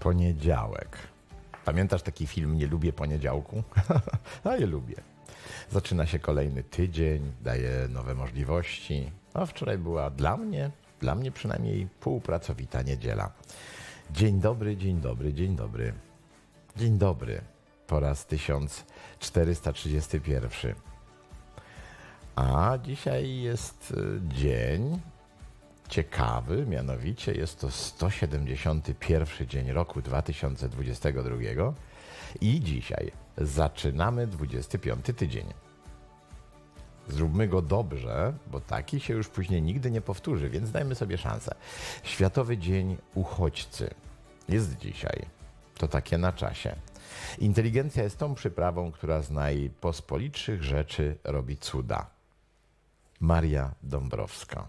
Poniedziałek. Pamiętasz taki film Nie lubię poniedziałku? A ja lubię. Zaczyna się kolejny tydzień, daje nowe możliwości. A wczoraj była dla mnie przynajmniej półpracowita niedziela. Dzień dobry, dzień dobry, dzień dobry. Dzień dobry po raz 1431. A dzisiaj jest dzień ciekawy, mianowicie jest to 171 dzień roku 2022 i dzisiaj zaczynamy 25 tydzień. Zróbmy go dobrze, bo taki się już później nigdy nie powtórzy, więc dajmy sobie szansę. Światowy Dzień Uchodźcy jest dzisiaj. To takie na czasie. Inteligencja jest tą przyprawą, która z najpospolitszych rzeczy robi cuda. Maria Dąbrowska.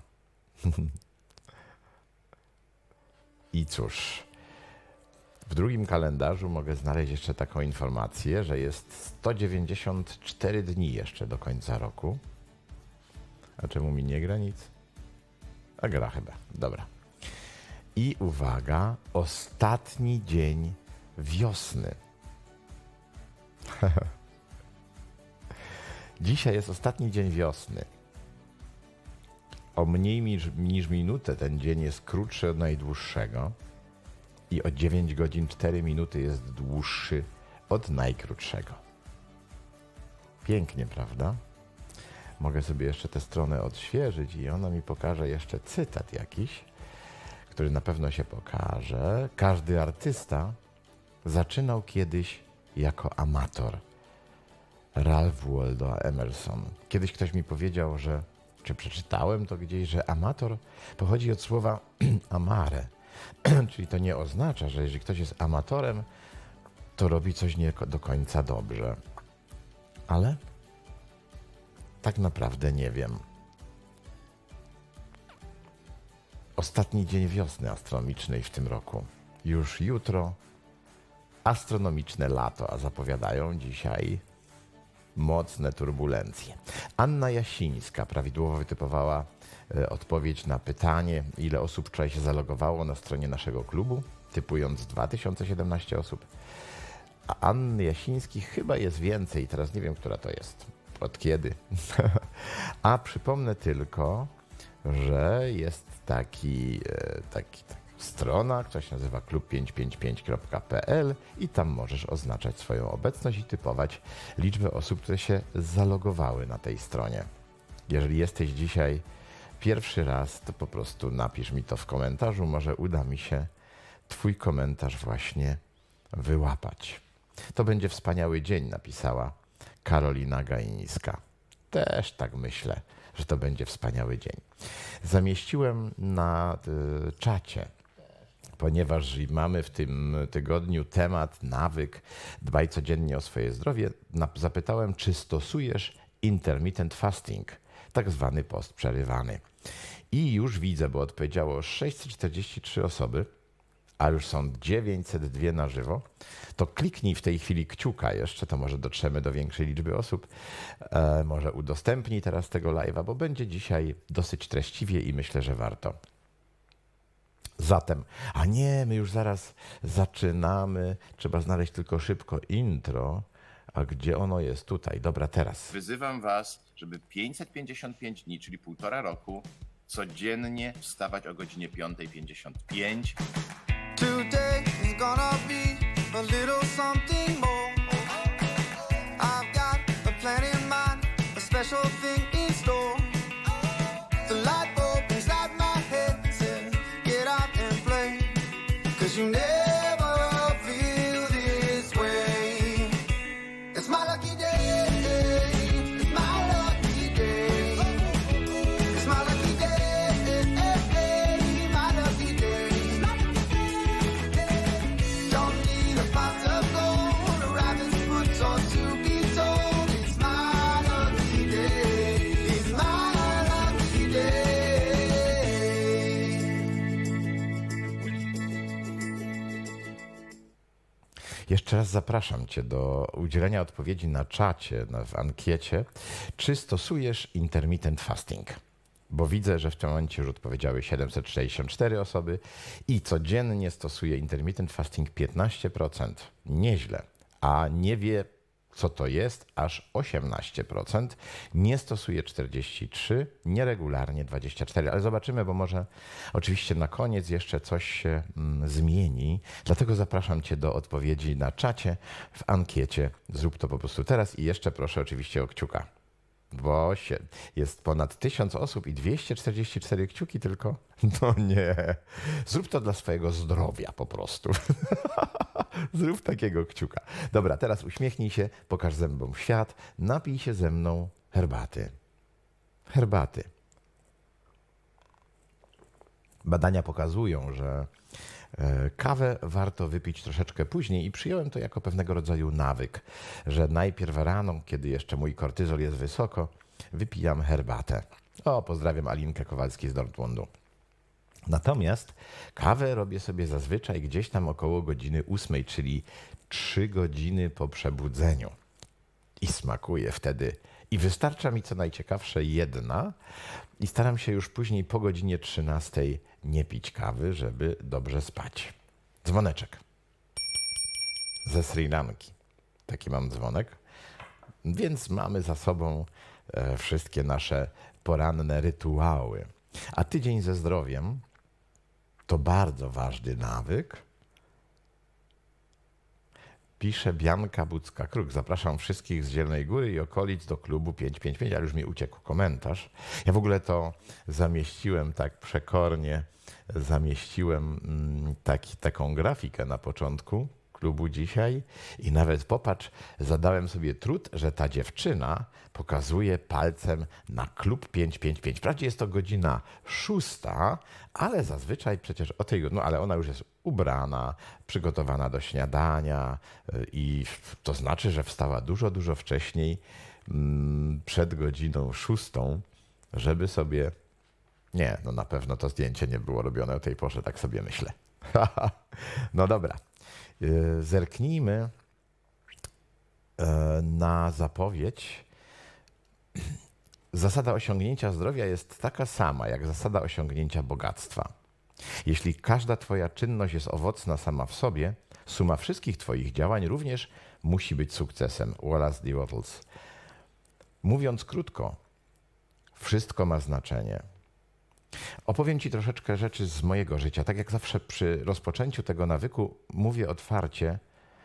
I cóż, w drugim kalendarzu mogę znaleźć jeszcze taką informację, że jest 194 dni jeszcze do końca roku. A czemu mi nie gra nic? A gra chyba, dobra. I uwaga, ostatni dzień wiosny. Dzisiaj jest ostatni dzień wiosny. O mniej niż minutę ten dzień jest krótszy od najdłuższego i o 9 godzin 4 minuty jest dłuższy od najkrótszego. Pięknie, prawda? Mogę sobie jeszcze tę stronę odświeżyć i ona mi pokaże jeszcze cytat jakiś, który na pewno się pokaże. Każdy artysta zaczynał kiedyś jako amator. Ralph Waldo Emerson. Kiedyś ktoś mi powiedział, czy przeczytałem to gdzieś, że amator pochodzi od słowa amare, czyli to nie oznacza, że jeżeli ktoś jest amatorem, to robi coś nie do końca dobrze. Ale tak naprawdę nie wiem. Ostatni dzień wiosny astronomicznej w tym roku. Już jutro astronomiczne lato, a zapowiadają dzisiaj mocne turbulencje. Anna Jasińska prawidłowo wytypowała odpowiedź na pytanie, ile osób wczoraj się zalogowało na stronie naszego klubu, typując 2017 osób. A Anny Jasińskich chyba jest więcej, teraz nie wiem, która to jest, od kiedy. A przypomnę tylko, że jest taki strona, która się nazywa klub555.pl i tam możesz oznaczać swoją obecność i typować liczbę osób, które się zalogowały na tej stronie. Jeżeli jesteś dzisiaj pierwszy raz, to po prostu napisz mi to w komentarzu, może uda mi się twój komentarz właśnie wyłapać. To będzie wspaniały dzień, napisała Karolina Gajniska. Też tak myślę, że to będzie wspaniały dzień. Zamieściłem na czacie, ponieważ mamy w tym tygodniu temat, nawyk, dbaj codziennie o swoje zdrowie, zapytałem, czy stosujesz intermittent fasting, tak zwany post przerywany. I już widzę, bo odpowiedziało 643 osoby, a już są 902 na żywo, to kliknij w tej chwili kciuka jeszcze, to może dotrzemy do większej liczby osób. Może udostępnij teraz tego live'a, bo będzie dzisiaj dosyć treściwie i myślę, że warto. Zatem, a nie, my już zaraz zaczynamy. Trzeba znaleźć tylko szybko intro. A gdzie ono jest? Tutaj. Dobra, teraz. Wyzywam was, żeby 555 dni, czyli 1,5 roku, codziennie wstawać o godzinie 5:55. Today is gonna be a little something more. I've got a plan in mind, a special thing in store. The light bulb inside my head says, get out and play, 'cause you never feel this way. It's my lucky day, it's my lucky day. It's my lucky day, my lucky day. Don't need a pot of gold, a rabbit's foot or to be told. It's my lucky day, it's my lucky day. Jeszcze raz zapraszam Cię do udzielenia odpowiedzi na czacie, w ankiecie, czy stosujesz intermittent fasting. bo widzę, że w tym momencie już odpowiedziały 764 osoby i codziennie stosuje intermittent fasting 15%. Nieźle. A nie wie, co to jest, aż 18%. Nie stosuje 43%, nieregularnie 24%. Ale zobaczymy, bo może oczywiście na koniec jeszcze coś się zmieni. Dlatego zapraszam Cię do odpowiedzi na czacie, w ankiecie. Zrób to po prostu teraz i jeszcze proszę oczywiście o kciuka. Bo jest ponad 1000 osób i 244 kciuki tylko. No nie. Zrób to dla swojego zdrowia po prostu. Zrób takiego kciuka. Dobra, teraz uśmiechnij się, pokaż zębom świat, napij się ze mną herbaty. Herbaty. Badania pokazują, że kawę warto wypić troszeczkę później i przyjąłem to jako pewnego rodzaju nawyk, że najpierw rano, kiedy jeszcze mój kortyzol jest wysoko, wypijam herbatę. O, pozdrawiam Alinkę Kowalski z Dortmundu. Natomiast kawę robię sobie zazwyczaj gdzieś tam około godziny 8, czyli 3 godziny po przebudzeniu. I smakuje wtedy. I wystarcza mi co najciekawsze jedna i staram się już później po godzinie 13 nie pić kawy, żeby dobrze spać. Dzwoneczek. Ze Sri Lanki. Taki mam dzwonek. Więc mamy za sobą wszystkie nasze poranne rytuały. A tydzień ze zdrowiem to bardzo ważny nawyk. Pisze Bianka Bucka-Kruk. Zapraszam wszystkich z Zielonej Góry i okolic do klubu 555, ale już mi uciekł komentarz. Ja w ogóle to zamieściłem tak przekornie, taką grafikę na początku klubu dzisiaj i nawet popatrz, zadałem sobie trud, że ta dziewczyna pokazuje palcem na klub 555. Wprawdzie jest to godzina 6, ale zazwyczaj przecież o tej, no ale ona już jest ubrana, przygotowana do śniadania i to znaczy, że wstała dużo wcześniej, przed godziną 6, żeby sobie... Nie, no na pewno to zdjęcie nie było robione o tej porze, tak sobie myślę. No dobra. Zerknijmy na zapowiedź. Zasada osiągnięcia zdrowia jest taka sama jak zasada osiągnięcia bogactwa. Jeśli każda Twoja czynność jest owocna sama w sobie, suma wszystkich Twoich działań również musi być sukcesem. Wallace D. Wattles. Mówiąc krótko, wszystko ma znaczenie. Opowiem Ci troszeczkę rzeczy z mojego życia. Tak jak zawsze przy rozpoczęciu tego nawyku mówię otwarcie,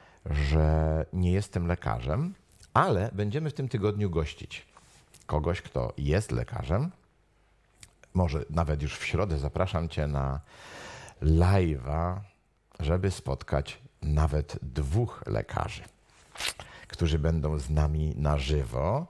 że nie jestem lekarzem, ale będziemy w tym tygodniu gościć kogoś, kto jest lekarzem. Może nawet już w środę zapraszam Cię na live'a, żeby spotkać nawet 2 lekarzy, którzy będą z nami na żywo.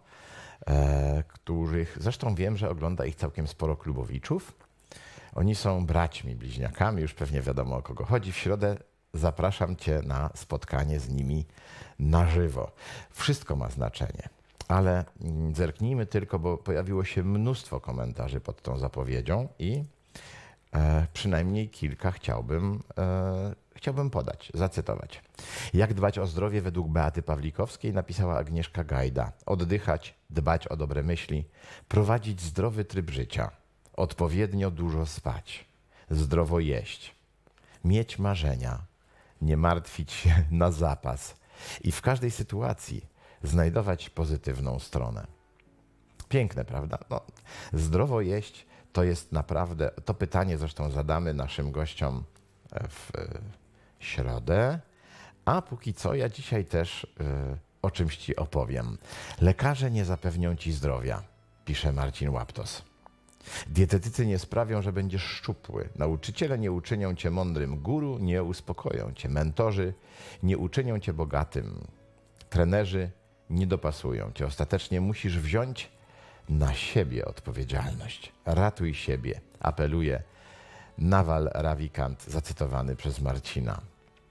Których zresztą wiem, że ogląda ich całkiem sporo klubowiczów. Oni są braćmi, bliźniakami, już pewnie wiadomo, o kogo chodzi. W środę zapraszam Cię na spotkanie z nimi na żywo. Wszystko ma znaczenie, ale zerknijmy tylko, bo pojawiło się mnóstwo komentarzy pod tą zapowiedzią i przynajmniej kilka chciałbym podać, zacytować. Jak dbać o zdrowie według Beaty Pawlikowskiej napisała Agnieszka Gajda. Oddychać, dbać o dobre myśli, prowadzić zdrowy tryb życia, odpowiednio dużo spać, zdrowo jeść, mieć marzenia, nie martwić się na zapas i w każdej sytuacji znajdować pozytywną stronę. Piękne, prawda? No, zdrowo jeść to jest naprawdę, to pytanie zresztą zadamy naszym gościom w środę, a póki co ja dzisiaj też o czymś Ci opowiem. Lekarze nie zapewnią Ci zdrowia, pisze Marcin Łaptos. Dietetycy nie sprawią, że będziesz szczupły. Nauczyciele nie uczynią Cię mądrym. Guru nie uspokoją Cię. Mentorzy nie uczynią Cię bogatym. Trenerzy nie dopasują Cię. Ostatecznie musisz wziąć na siebie odpowiedzialność. Ratuj siebie, apeluje Nawal Ravikant, zacytowany przez Marcina.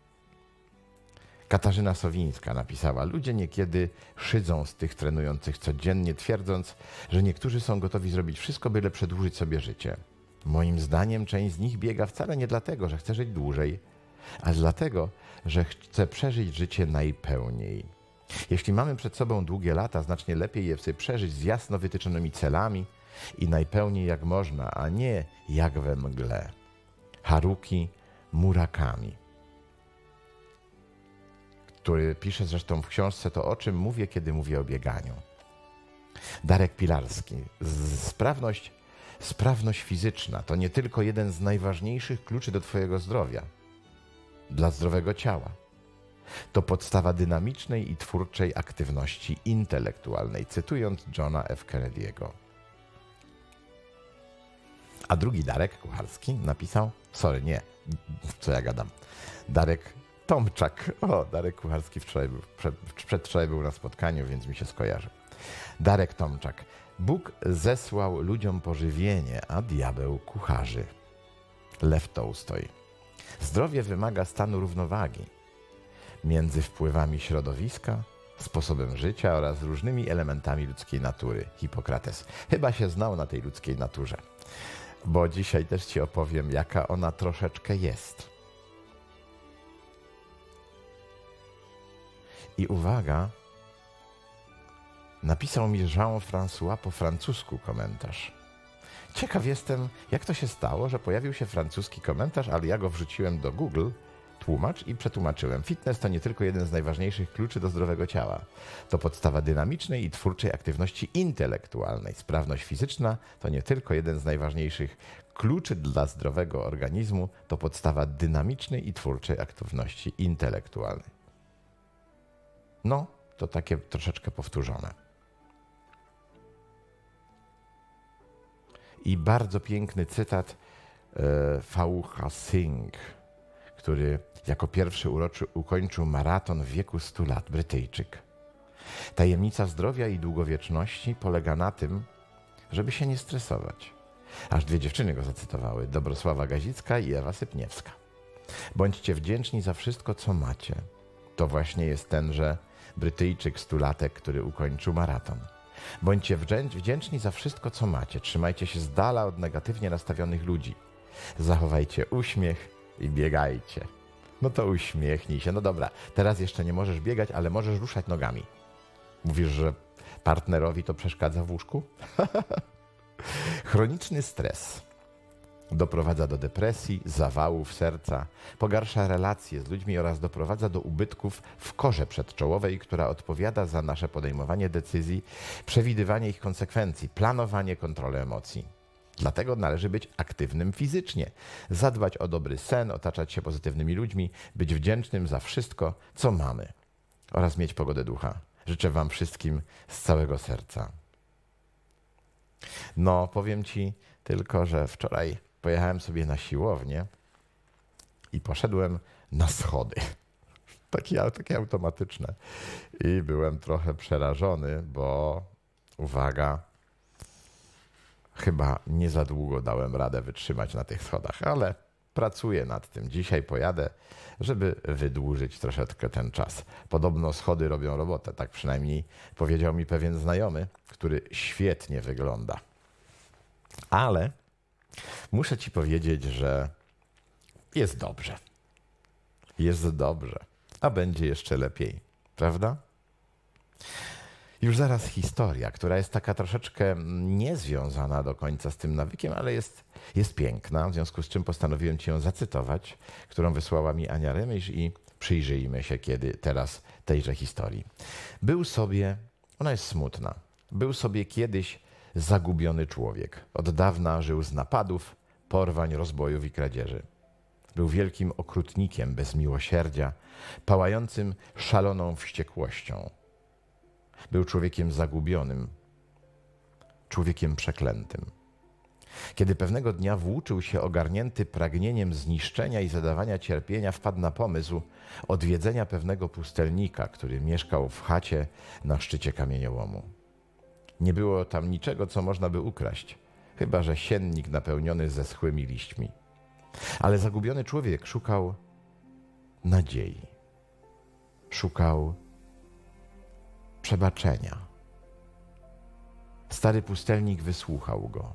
Katarzyna Sowińska napisała: ludzie niekiedy szydzą z tych trenujących codziennie, twierdząc, że niektórzy są gotowi zrobić wszystko, byle przedłużyć sobie życie. Moim zdaniem część z nich biega wcale nie dlatego, że chce żyć dłużej, ale dlatego, że chce przeżyć życie najpełniej. Jeśli mamy przed sobą długie lata, znacznie lepiej je sobie przeżyć z jasno wytyczonymi celami, i najpełniej jak można, a nie jak we mgle. Haruki Murakami, który pisze zresztą w książce To, o czym mówię, kiedy mówię o bieganiu. Darek Pilarski. Sprawność fizyczna to nie tylko jeden z najważniejszych kluczy do twojego zdrowia, dla zdrowego ciała. To podstawa dynamicznej i twórczej aktywności intelektualnej, cytując Johna F. Kennedy'ego. A drugi Darek Kucharski napisał, Darek Tomczak. Darek Kucharski przedwczoraj był na spotkaniu, więc mi się skojarzy. Darek Tomczak. Bóg zesłał ludziom pożywienie, a diabeł kucharzy. Lew Tołstoj. Zdrowie wymaga stanu równowagi między wpływami środowiska, sposobem życia oraz różnymi elementami ludzkiej natury. Hipokrates. Chyba się znał na tej ludzkiej naturze, bo dzisiaj też ci opowiem, jaka ona troszeczkę jest. I uwaga, napisał mi Jean-François po francusku komentarz. Ciekaw jestem, jak to się stało, że pojawił się francuski komentarz, ale ja go wrzuciłem do Google, tłumacz i przetłumaczyłem. Fitness to nie tylko jeden z najważniejszych kluczy do zdrowego ciała. To podstawa dynamicznej i twórczej aktywności intelektualnej. Sprawność fizyczna to nie tylko jeden z najważniejszych kluczy dla zdrowego organizmu. To podstawa dynamicznej i twórczej aktywności intelektualnej. No, to takie troszeczkę powtórzone. I bardzo piękny cytat Faucha Singh, który jako pierwszy ukończył maraton w wieku 100 lat, Brytyjczyk. Tajemnica zdrowia i długowieczności polega na tym, żeby się nie stresować. Aż dwie dziewczyny go zacytowały, Dobrosława Gazicka i Ewa Sypniewska. Bądźcie wdzięczni za wszystko, co macie. To właśnie jest tenże Brytyjczyk 100-latek, który ukończył maraton. Bądźcie wdzięczni za wszystko, co macie. Trzymajcie się z dala od negatywnie nastawionych ludzi. Zachowajcie uśmiech i biegajcie. No to uśmiechnij się. No dobra, teraz jeszcze nie możesz biegać, ale możesz ruszać nogami. Mówisz, że partnerowi to przeszkadza w łóżku? Chroniczny stres doprowadza do depresji, zawałów serca, pogarsza relacje z ludźmi oraz doprowadza do ubytków w korze przedczołowej, która odpowiada za nasze podejmowanie decyzji, przewidywanie ich konsekwencji, planowanie, kontrolę emocji. Dlatego należy być aktywnym fizycznie, zadbać o dobry sen, otaczać się pozytywnymi ludźmi, być wdzięcznym za wszystko, co mamy oraz mieć pogodę ducha. Życzę wam wszystkim z całego serca. No, powiem ci tylko, że wczoraj pojechałem sobie na siłownię i poszedłem na schody. Takie automatyczne. I byłem trochę przerażony, bo uwaga, chyba nie za długo dałem radę wytrzymać na tych schodach, ale pracuję nad tym. Dzisiaj pojadę, żeby wydłużyć troszeczkę ten czas. Podobno schody robią robotę, tak przynajmniej powiedział mi pewien znajomy, który świetnie wygląda. Ale muszę ci powiedzieć, że jest dobrze. Jest dobrze, a będzie jeszcze lepiej, prawda? Już zaraz historia, która jest taka troszeczkę niezwiązana do końca z tym nawykiem, ale jest piękna, w związku z czym postanowiłem ci ją zacytować, którą wysłała mi Ania Remysz i przyjrzyjmy się teraz tejże historii. Ona jest smutna, był sobie kiedyś zagubiony człowiek. Od dawna żył z napadów, porwań, rozbojów i kradzieży. Był wielkim okrutnikiem bez miłosierdzia, pałającym szaloną wściekłością. Był człowiekiem zagubionym, człowiekiem przeklętym. Kiedy pewnego dnia włóczył się ogarnięty pragnieniem zniszczenia i zadawania cierpienia, wpadł na pomysł odwiedzenia pewnego pustelnika, który mieszkał w chacie na szczycie kamieniołomu. Nie było tam niczego, co można by ukraść, chyba że siennik napełniony zeschłymi liśćmi. Ale zagubiony człowiek szukał nadziei, szukał przebaczenia. Stary pustelnik wysłuchał go.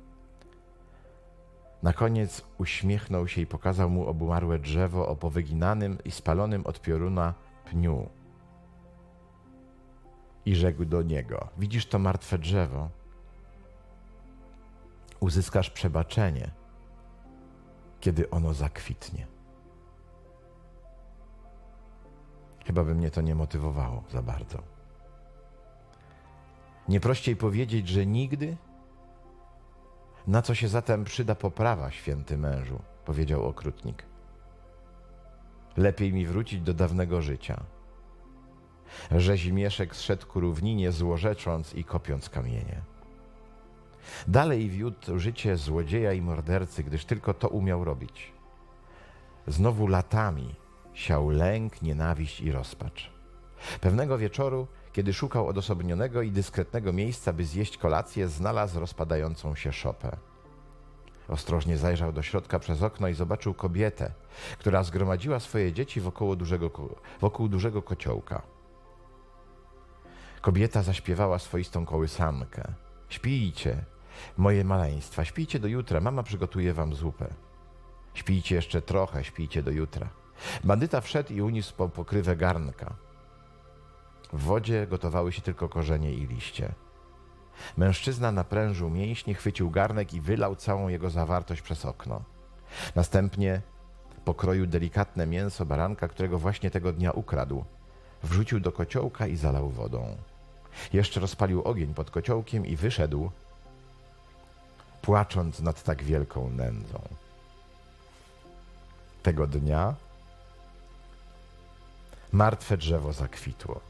Na koniec uśmiechnął się i pokazał mu obumarłe drzewo o powyginanym i spalonym od pioruna pniu. I rzekł do niego: widzisz to martwe drzewo? uzyskasz przebaczenie, kiedy ono zakwitnie. Chyba by mnie to nie motywowało za bardzo. Nie prościej powiedzieć, że nigdy? Na co się zatem przyda poprawa, święty mężu, powiedział okrutnik. Lepiej mi wrócić do dawnego życia. Rzezimieszek zszedł ku równinie, złorzecząc i kopiąc kamienie. Dalej wiódł życie złodzieja i mordercy, gdyż tylko to umiał robić. Znowu latami siał lęk, nienawiść i rozpacz. Pewnego wieczoru, kiedy szukał odosobnionego i dyskretnego miejsca, by zjeść kolację, znalazł rozpadającą się szopę. Ostrożnie zajrzał do środka przez okno i zobaczył kobietę, która zgromadziła swoje dzieci wokół dużego kociołka. Kobieta zaśpiewała swoistą kołysankę. Śpijcie, moje maleństwa, śpijcie do jutra, mama przygotuje wam zupę. Śpijcie jeszcze trochę, śpijcie do jutra. Bandyta wszedł i uniósł po pokrywę garnka. W wodzie gotowały się tylko korzenie i liście. Mężczyzna naprężył mięśnie, chwycił garnek i wylał całą jego zawartość przez okno. Następnie pokroił delikatne mięso baranka, którego właśnie tego dnia ukradł. Wrzucił do kociołka i zalał wodą. Jeszcze rozpalił ogień pod kociołkiem i wyszedł, płacząc nad tak wielką nędzą. Tego dnia martwe drzewo zakwitło.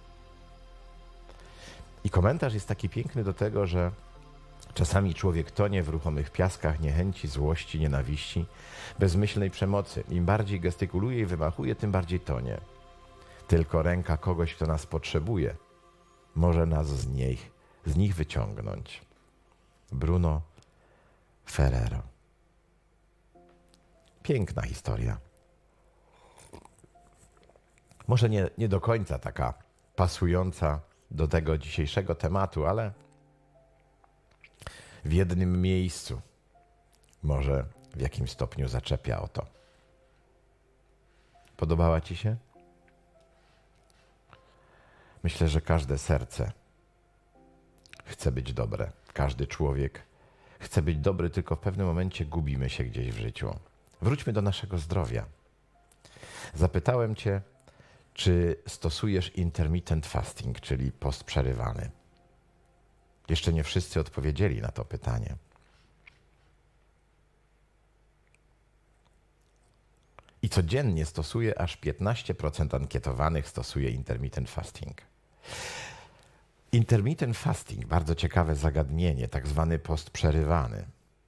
I komentarz jest taki piękny do tego, że czasami człowiek tonie w ruchomych piaskach niechęci, złości, nienawiści, bezmyślnej przemocy. Im bardziej gestykuluje i wymachuje, tym bardziej tonie. Tylko ręka kogoś, kto nas potrzebuje, może nas z nich wyciągnąć. Bruno Ferrero. Piękna historia. Może nie do końca taka pasująca do tego dzisiejszego tematu, ale w jednym miejscu może w jakimś stopniu zaczepia o to. Podobała ci się? Myślę, że każde serce chce być dobre. Każdy człowiek chce być dobry, tylko w pewnym momencie gubimy się gdzieś w życiu. Wróćmy do naszego zdrowia. Zapytałem cię, czy stosujesz intermittent fasting, czyli post przerywany. Jeszcze nie wszyscy odpowiedzieli na to pytanie. I codziennie stosuje, aż 15% ankietowanych stosuje intermittent fasting. Intermittent fasting, bardzo ciekawe zagadnienie, tak zwany post przerywany.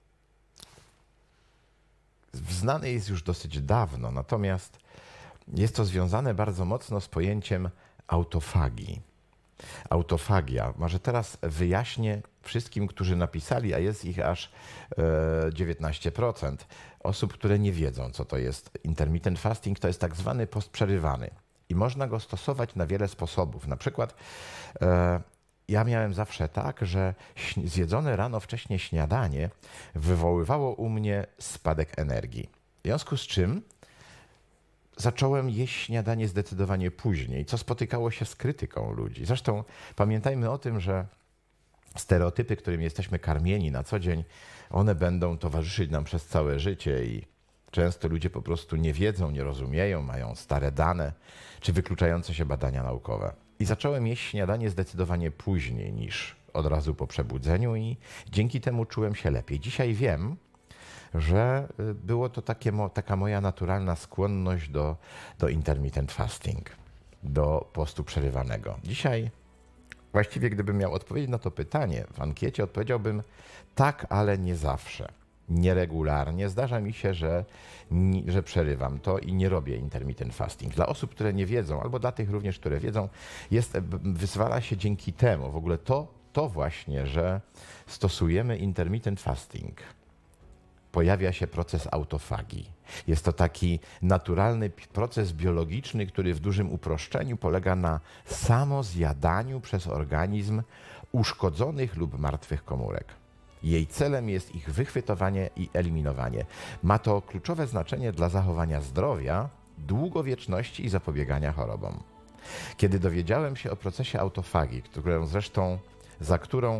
Znany jest już dosyć dawno, natomiast jest to związane bardzo mocno z pojęciem autofagii. Autofagia. Może teraz wyjaśnię wszystkim, którzy napisali, a jest ich aż 19% osób, które nie wiedzą, co to jest intermittent fasting. To jest tak zwany post przerywany i można go stosować na wiele sposobów. Na przykład ja miałem zawsze tak, że zjedzone rano wcześnie śniadanie wywoływało u mnie spadek energii. W związku z czym zacząłem jeść śniadanie zdecydowanie później, co spotykało się z krytyką ludzi. Zresztą pamiętajmy o tym, że stereotypy, którymi jesteśmy karmieni na co dzień, one będą towarzyszyć nam przez całe życie i często ludzie po prostu nie wiedzą, nie rozumieją, mają stare dane czy wykluczające się badania naukowe. I zacząłem jeść śniadanie zdecydowanie później niż od razu po przebudzeniu i dzięki temu czułem się lepiej. Dzisiaj wiem, że było to taka moja naturalna skłonność do intermittent fasting, do postu przerywanego. Dzisiaj właściwie gdybym miał odpowiedzieć na to pytanie w ankiecie, odpowiedziałbym tak, ale nie zawsze. Nieregularnie. Zdarza mi się, że przerywam to i nie robię intermittent fasting. Dla osób, które nie wiedzą, albo dla tych również, które wiedzą, wyzwala się dzięki temu. W ogóle to właśnie, że stosujemy intermittent fasting, pojawia się proces autofagii. Jest to taki naturalny proces biologiczny, który w dużym uproszczeniu polega na samozjadaniu przez organizm uszkodzonych lub martwych komórek. Jej celem jest ich wychwytowanie i eliminowanie. Ma to kluczowe znaczenie dla zachowania zdrowia, długowieczności i zapobiegania chorobom. Kiedy dowiedziałem się o procesie autofagii, za którą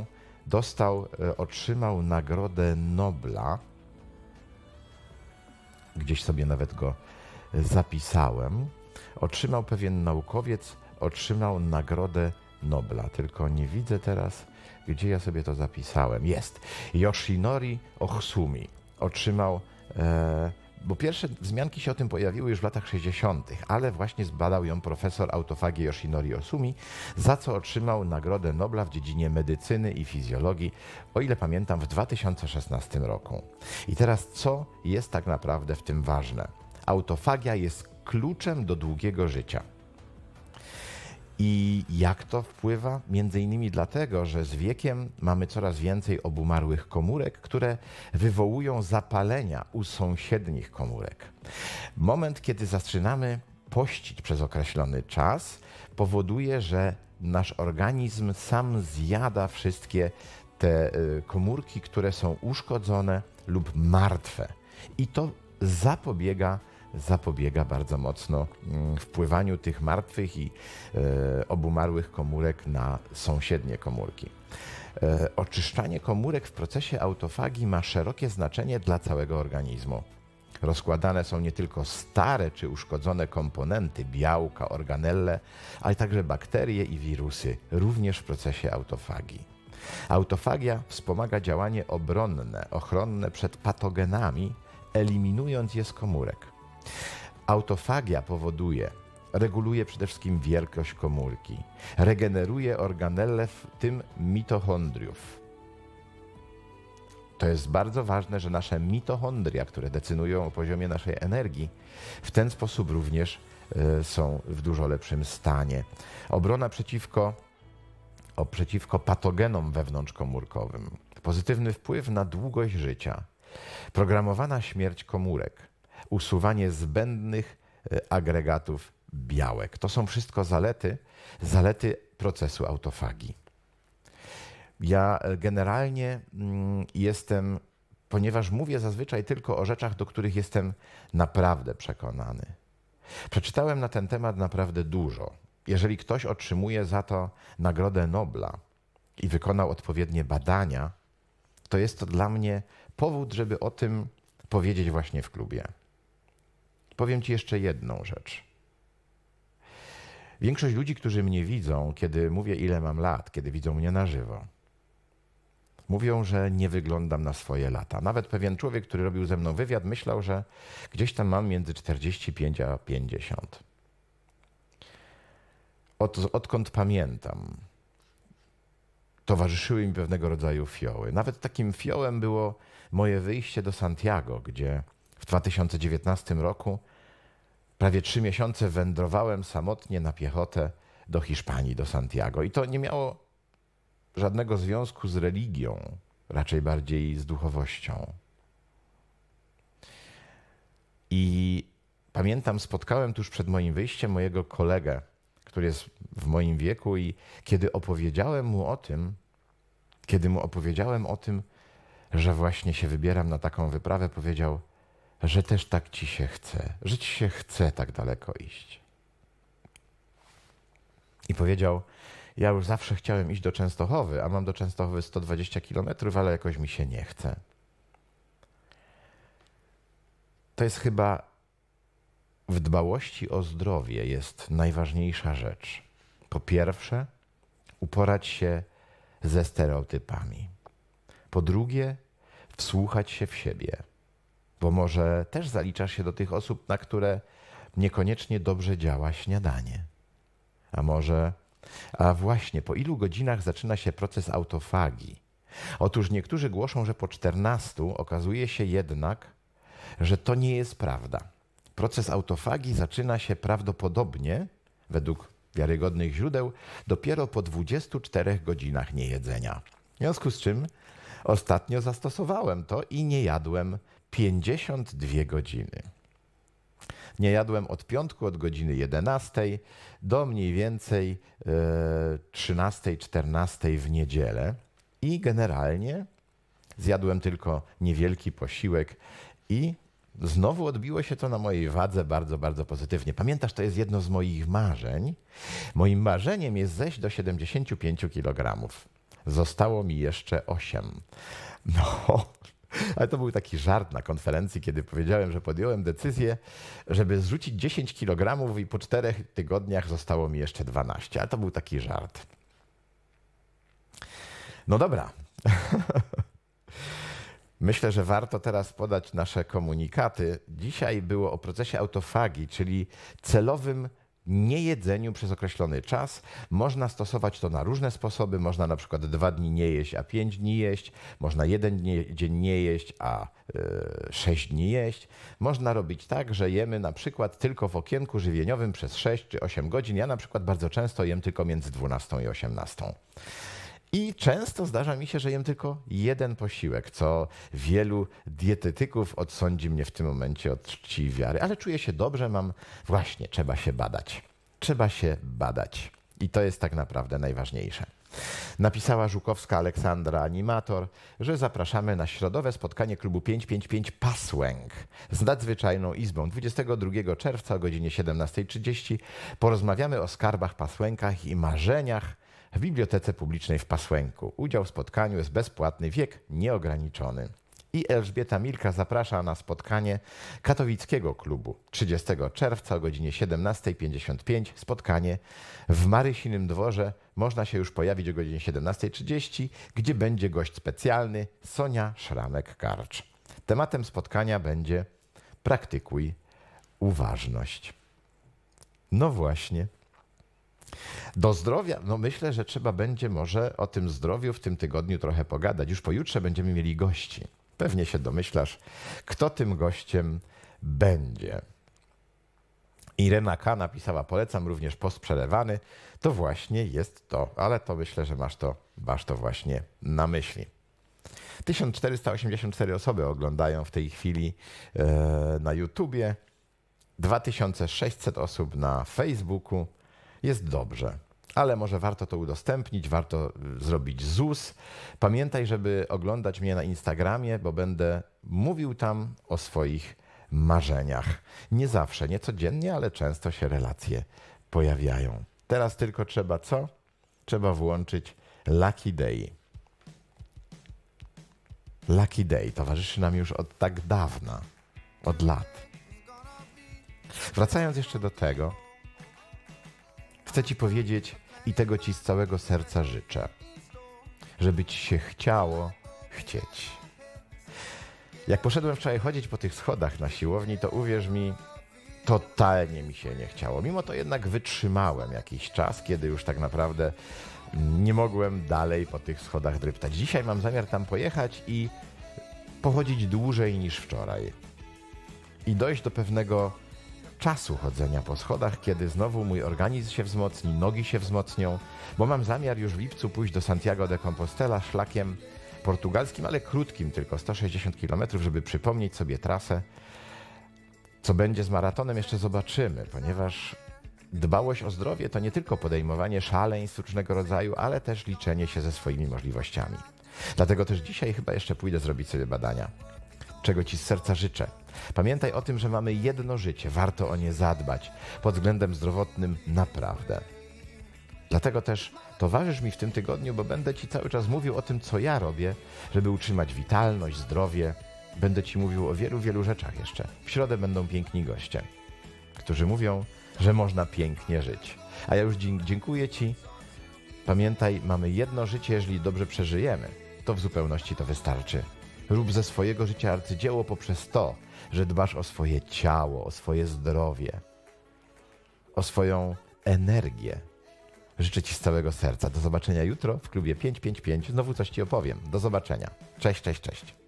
otrzymał Nagrodę Nobla. Gdzieś sobie nawet go zapisałem. Pewien naukowiec otrzymał Nagrodę Nobla, tylko nie widzę teraz, gdzie ja sobie to zapisałem. Jest. Yoshinori Ohsumi otrzymał, bo pierwsze wzmianki się o tym pojawiły już w latach 60., ale właśnie zbadał ją profesor autofagii Yoshinori Ohsumi, za co otrzymał Nagrodę Nobla w dziedzinie medycyny i fizjologii, o ile pamiętam, w 2016 roku. I teraz co jest tak naprawdę w tym ważne? Autofagia jest kluczem do długiego życia. I jak to wpływa? Między innymi dlatego, że z wiekiem mamy coraz więcej obumarłych komórek, które wywołują zapalenia u sąsiednich komórek. Moment, kiedy zaczynamy pościć przez określony czas, powoduje, że nasz organizm sam zjada wszystkie te komórki, które są uszkodzone lub martwe. I to zapobiega bardzo mocno wpływaniu tych martwych i obumarłych komórek na sąsiednie komórki. Oczyszczanie komórek w procesie autofagii ma szerokie znaczenie dla całego organizmu. Rozkładane są nie tylko stare czy uszkodzone komponenty, białka, organelle, ale także bakterie i wirusy, również w procesie autofagii. Autofagia wspomaga działanie obronne, ochronne przed patogenami, eliminując je z komórek. Autofagia reguluje przede wszystkim wielkość komórki, regeneruje organelle, w tym mitochondriów. To jest bardzo ważne, że nasze mitochondria, które decydują o poziomie naszej energii, w ten sposób również są w dużo lepszym stanie. Obrona przeciwko patogenom wewnątrzkomórkowym. Pozytywny wpływ na długość życia. Programowana śmierć komórek. Usuwanie zbędnych agregatów białek. To są wszystko zalety procesu autofagii. Ja generalnie ponieważ mówię zazwyczaj tylko o rzeczach, do których jestem naprawdę przekonany. Przeczytałem na ten temat naprawdę dużo. Jeżeli ktoś otrzymuje za to Nagrodę Nobla i wykonał odpowiednie badania, to jest to dla mnie powód, żeby o tym powiedzieć właśnie w klubie. Powiem Ci jeszcze jedną rzecz. Większość ludzi, którzy mnie widzą, kiedy mówię, ile mam lat, kiedy widzą mnie na żywo, mówią, że nie wyglądam na swoje lata. Nawet pewien człowiek, który robił ze mną wywiad, myślał, że gdzieś tam mam między 45 a 50. Odkąd pamiętam, towarzyszyły mi pewnego rodzaju fioły. Nawet takim fiołem było moje wyjście do Santiago, gdzie w 2019 roku prawie 3 miesiące wędrowałem samotnie na piechotę do Hiszpanii, do Santiago. I to nie miało żadnego związku z religią, raczej bardziej z duchowością. I pamiętam, spotkałem tuż przed moim wyjściem mojego kolegę, który jest w moim wieku, i kiedy mu opowiedziałem o tym, że właśnie się wybieram na taką wyprawę, powiedział, że też tak ci się chce, że ci się chce tak daleko iść. I powiedział, ja już zawsze chciałem iść do Częstochowy, a mam do Częstochowy 120 km, ale jakoś mi się nie chce. To jest chyba w dbałości o zdrowie jest najważniejsza rzecz. Po pierwsze, uporać się ze stereotypami. Po drugie, wsłuchać się w siebie, bo może też zaliczasz się do tych osób, na które niekoniecznie dobrze działa śniadanie. A właśnie, po ilu godzinach zaczyna się proces autofagii? Otóż niektórzy głoszą, że po 14 okazuje się jednak, że to nie jest prawda. Proces autofagii zaczyna się prawdopodobnie, według wiarygodnych źródeł, dopiero po 24 godzinach niejedzenia. W związku z czym ostatnio zastosowałem to i nie jadłem 52 godziny. Nie jadłem od piątku, od godziny 11 do mniej więcej 13-14 w niedzielę i generalnie zjadłem tylko niewielki posiłek i znowu odbiło się to na mojej wadze bardzo, bardzo pozytywnie. Pamiętasz, to jest jedno z moich marzeń. Moim marzeniem jest zejść do 75 kg. Zostało mi jeszcze 8. No, ale to był taki żart na konferencji, kiedy powiedziałem, że podjąłem decyzję, żeby zrzucić 10 kg i po 4 tygodniach zostało mi jeszcze 12. Ale to był taki żart. No dobra. Myślę, że warto teraz podać nasze komunikaty. Dzisiaj było o procesie autofagii, czyli celowym niejedzeniu przez określony czas. Można stosować to na różne sposoby. Można na przykład 2 dni nie jeść, a 5 dni jeść. Można 1 dzień nie jeść, a 6 dni jeść. Można robić tak, że jemy na przykład tylko w okienku żywieniowym przez 6 czy 8 godzin. Ja na przykład bardzo często jem tylko między 12 i 18. I często zdarza mi się, że jem tylko jeden posiłek, co wielu dietetyków odsądzi mnie w tym momencie od czci i wiary. Ale czuję się dobrze, właśnie, trzeba się badać. Trzeba się badać. I to jest tak naprawdę najważniejsze. Napisała Żukowska Aleksandra, animator, że zapraszamy na środowe spotkanie klubu 555 Pasłęk z nadzwyczajną izbą 22 czerwca o godzinie 17:30. Porozmawiamy o skarbach Pasłękach i marzeniach w Bibliotece Publicznej w Pasłęku. Udział w spotkaniu jest bezpłatny, wiek nieograniczony. I Elżbieta Milka zaprasza na spotkanie katowickiego klubu 30 czerwca o godzinie 17:55. Spotkanie w Marysinym Dworze. Można się już pojawić o godzinie 17:30, gdzie będzie gość specjalny Sonia Szramek-Karcz. Tematem spotkania będzie praktykuj uważność. No właśnie. Do zdrowia, no myślę, że trzeba będzie może o tym zdrowiu w tym tygodniu trochę pogadać. Już pojutrze będziemy mieli gości. Pewnie się domyślasz, kto tym gościem będzie. Irena K. napisała, polecam również post przelewany. To właśnie jest to, ale to myślę, że masz to właśnie na myśli. 1484 osoby oglądają w tej chwili na YouTubie, 2600 osób na Facebooku. Jest dobrze, ale może warto to udostępnić, warto zrobić ZUS. Pamiętaj, żeby oglądać mnie na Instagramie, bo będę mówił tam o swoich marzeniach. Nie zawsze, nie codziennie, ale często się relacje pojawiają. Teraz tylko trzeba co? Trzeba włączyć Lucky Day. Lucky Day towarzyszy nam już od tak dawna, od lat. Wracając jeszcze do tego, chcę ci powiedzieć i tego ci z całego serca życzę, żeby ci się chciało chcieć. Jak poszedłem wczoraj chodzić po tych schodach na siłowni, to uwierz mi, totalnie mi się nie chciało. Mimo to jednak wytrzymałem jakiś czas, kiedy już tak naprawdę nie mogłem dalej po tych schodach dreptać. Dzisiaj mam zamiar tam pojechać i pochodzić dłużej niż wczoraj. I dojść do pewnego czasu chodzenia po schodach, kiedy znowu mój organizm się wzmocni, nogi się wzmocnią, bo mam zamiar już w lipcu pójść do Santiago de Compostela szlakiem portugalskim, ale krótkim, tylko 160 km, żeby przypomnieć sobie trasę. Co będzie z maratonem, jeszcze zobaczymy, ponieważ dbałość o zdrowie to nie tylko podejmowanie szaleństw różnego rodzaju, ale też liczenie się ze swoimi możliwościami. Dlatego też dzisiaj chyba jeszcze pójdę zrobić sobie badania, czego ci z serca życzę. Pamiętaj o tym, że mamy jedno życie, warto o nie zadbać, pod względem zdrowotnym naprawdę. Dlatego też towarzysz mi w tym tygodniu, bo będę ci cały czas mówił o tym, co ja robię, żeby utrzymać witalność, zdrowie. Będę ci mówił o wielu, wielu rzeczach jeszcze. W środę będą piękni goście, którzy mówią, że można pięknie żyć. A ja już dziękuję ci. Pamiętaj, mamy jedno życie, jeżeli dobrze przeżyjemy, to w zupełności to wystarczy. Rób ze swojego życia arcydzieło poprzez to, że dbasz o swoje ciało, o swoje zdrowie, o swoją energię. Życzę ci z całego serca. Do zobaczenia jutro w klubie 555. Znowu coś ci opowiem. Do zobaczenia. Cześć, cześć, cześć.